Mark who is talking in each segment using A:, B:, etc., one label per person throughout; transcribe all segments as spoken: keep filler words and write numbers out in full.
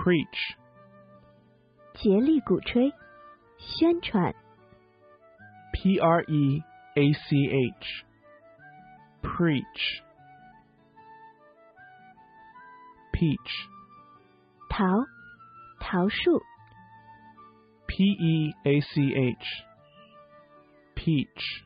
A: preach,
B: 竭力鼓吹，宣传。
A: P R E A C H, preach, peach,
B: 桃，桃树。
A: P E A C H, peach,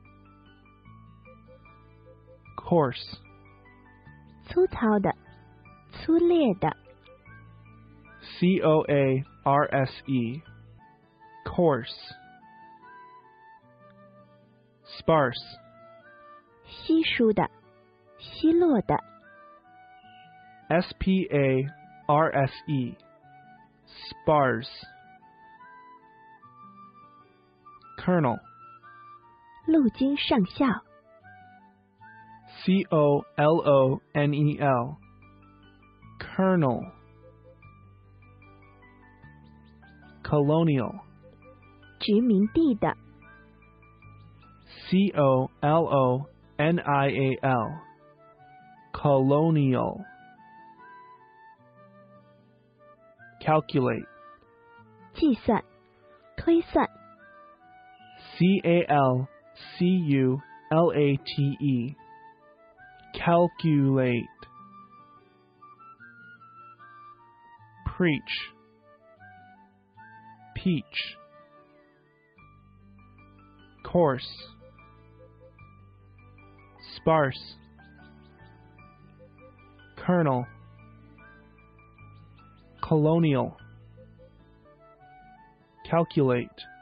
A: coarse,
B: 粗糙的，粗劣的。
A: C O A R S E, coarse, sparse,
B: 稀疏的，稀落的。
A: S P A R S E, sparse, kernel,
B: 陆军上校。
A: C O L O N E L, kernel, colonial,
B: 殖民地的。
A: C O L O N I A L, colonial, calculate,
B: 计算，推算。
A: C A L C U L A T E, calculate, preach, peach, coarse, sparse, kernel, colonial, calculate.